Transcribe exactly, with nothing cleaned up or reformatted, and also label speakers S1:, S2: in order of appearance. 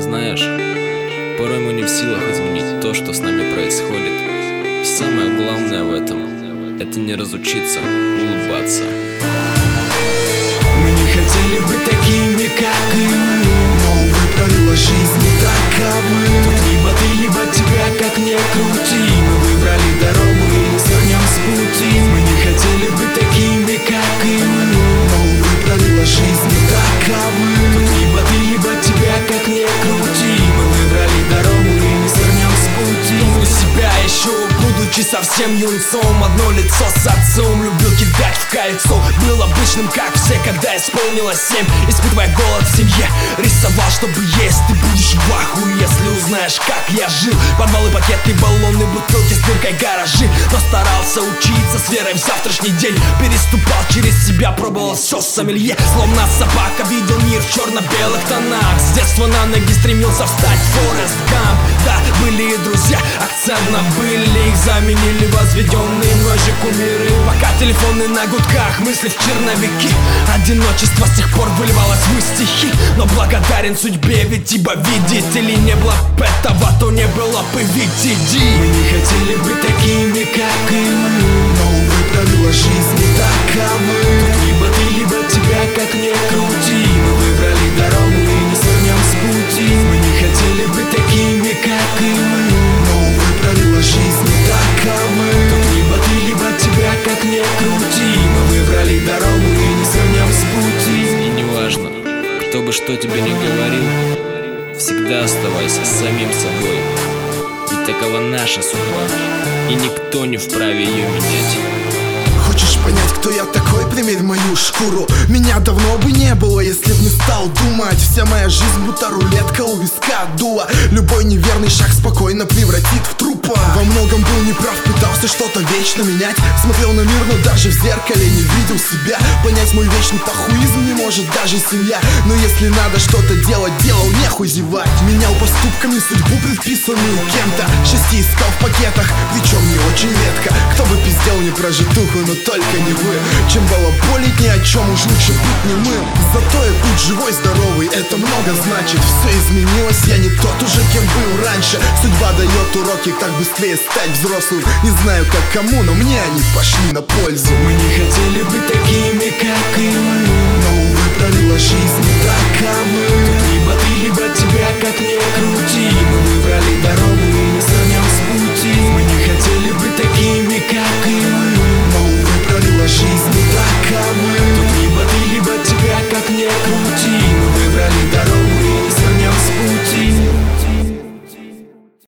S1: Знаешь, порой мы не в силах изменить то, что с нами происходит. И самое главное в этом — это не разучиться улыбаться.
S2: Мы не хотели быть такими, как и мы, но, увы, правила жизни таковы. Тут либо ты, либо тебя, как ни крути. Мы выбрали дорогу и не свернем с пути. Мы не хотели быть такими, как и мы, но, увы, правила жизни таковы. Тут либо ты, либо тебя, как ни крути. Мы выбрали дорогу и не свернем с пути. Думаю себя еще, будучи совсем юнцом. Одно лицо с отцом, любил кидать в кольцо. Был обычным, как все, когда исполнилось семь. Испытывая голод в семье, рисовал, чтобы есть. Ты будешь в ахуе, если узнаешь, как я жил. Подвалы, пакеты, баллоны, бутылки с дыркой, гаражи. Но старался учиться с верой в завтрашний день. Переступал через себя, пробовал все сомелье. Словно собака видел мир в черно-белых тонах. С детства на ноги стремился встать Форест Гамп. Да, были и друзья, акцент на были. Их заменили возведенные мной же кумиры. Пока телефоны на гудках, мысли в черновики. Одиночество с тех пор выливалось в стихи. Но благодарен судьбе, ведь ибо видите ли, не было б этого, то не было бы ви ти ди. Мы не хотели быть такими, как и мы, но, увы, правила жизни таковы. Тут либо ты, либо тебя, как ни крути. Мы выбрали дорогу и не свернем с пути. Мы не хотели быть такими, как и мы, но, увы, правила жизни таковы. Тут либо ты, либо тебя, как ни крути. Мы выбрали дорогу и не свернем с пути.
S1: И неважно, кто бы что тебе ни говорил, всегда оставайся самим собой. Ведь такова наша судьба, и никто не вправе ее менять.
S2: Хочешь понять, кто я такой? Примерь мою шкуру. Меня давно бы не было, если б не стал думать. Вся моя жизнь будто рулетка у виска дула. Любой неверный шаг спокойно превратит в трупа. Во многом был неправ, пытался что-то вечно менять. Смотрел на мир, но даже в зеркале не видел себя. Понять мой вечный похуизм не может даже семья. Но если надо что-то делать, делал, нехуй зевать. Менял поступками судьбу, предписанную кем-то. Счастье искал в пакетах, причем не очень редко. Кто бы пиздел не прожитуху, но только не вы. Чем балаболить ни о чем, уж лучше быть немым. Зато я тут живой, здоровый, это много значит. Все изменилось, я не тот уже, кем был раньше. Судьба дает уроки, как быстрее стать взрослым. Не знаю как кому, но мне они пошли на пользу. Мы не хотели быть такими, как и мы, но, увы, правила жизни таковы. Тут либо ты, либо тебя, как ни крути.